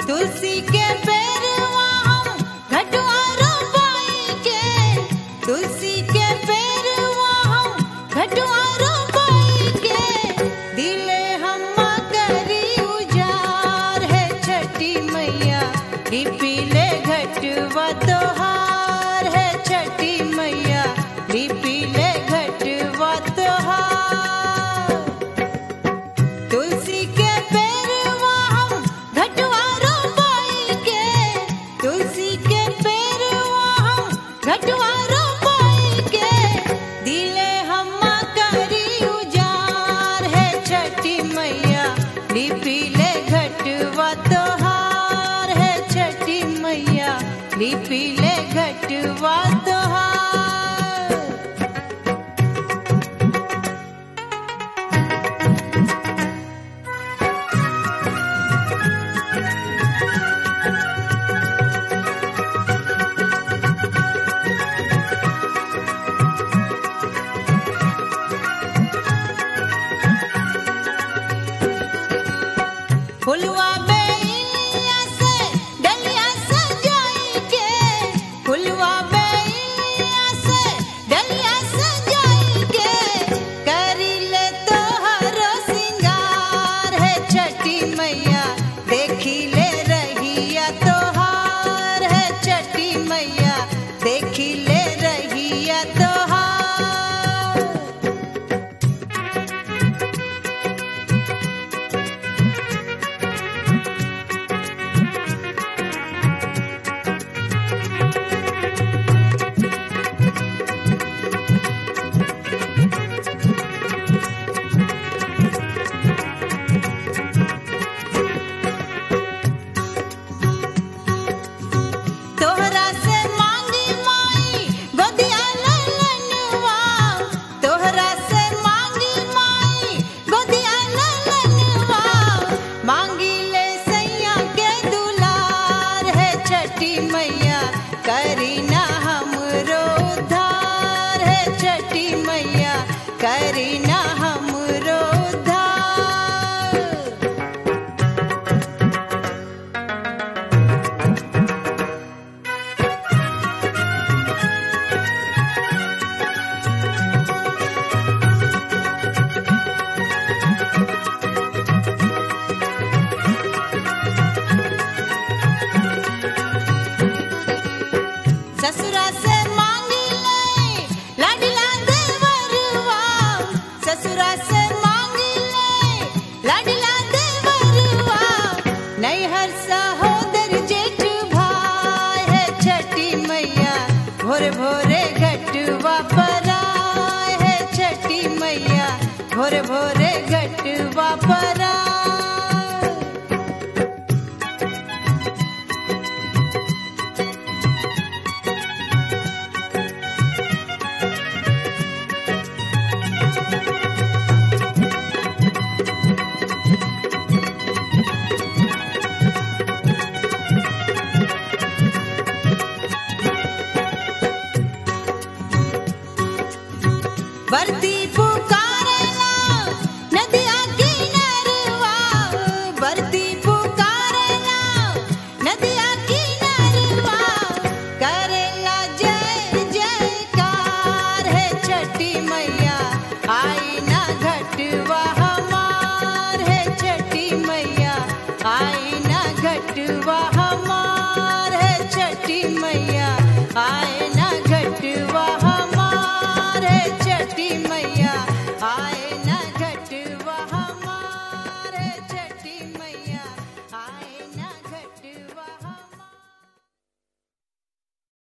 तुलसी के पेरवा हम घटवा रोपाई के, तुलसी के पेरवा हम घटवा रोपाई के, दिले हम करी उजार है छठी मैया, लिपीले घटवा तोहार है छठी मैया, लिपीले घटवा तोहार। तुलसी के पेरवा हम घटवा रोपाई के, तुलसी के पेरवा हम घटवा रोपाई के, दिले हम करी उजार है छठी मैया, लिपीले घटवा तोहार है छठी मैया, लिपीले घटवा तोहार। फुलवा बेलिया से डलिया सजाई के, फुलवा बेलिया से डलिया सजाई के, करी ले तोहरो सिंगार है छठी मैया, देखी ले रहिया तोहार है छठी मैया, देखी ले रहिया तोहार। तोहरा से मांगी माई गोदिया ललनवा, तोहरा से मांगी माई गोदिया ललनवा, मांगी ले सैया के दुलार है छठी मैया, करी ना हमरो उद्धार है छठी मैया, करी ना हमरो उद्धार। ससुरा से मांगी ले लाडला देवरवा, ससुरा से मांगी ले लाडला देवरवा, नैहर सहोदर जेठ भाई है छठी मैया, भोरे भोरे घटवा पर आए है छठी मैया, भोरे भोरे घटवा पर आए। बरती पुकारेला नदिया किनारवा, बरती पुकारेला नदिया किनारवा, करेला जय जयकार है छठी मैया, आए